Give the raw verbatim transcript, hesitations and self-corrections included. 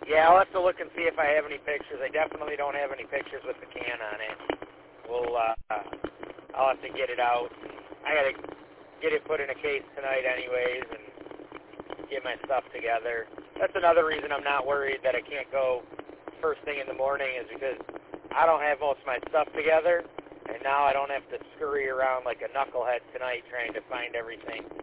Yeah, I'll have to look and see if I have any pictures. I definitely don't have any pictures with the can on it. We'll, uh, I'll have to get it out. I gotta get it put in a case tonight anyways and get my stuff together. That's another reason I'm not worried that I can't go first thing in the morning is because I don't have most of my stuff together, and now I don't have to scurry around like a knucklehead tonight trying to find everything.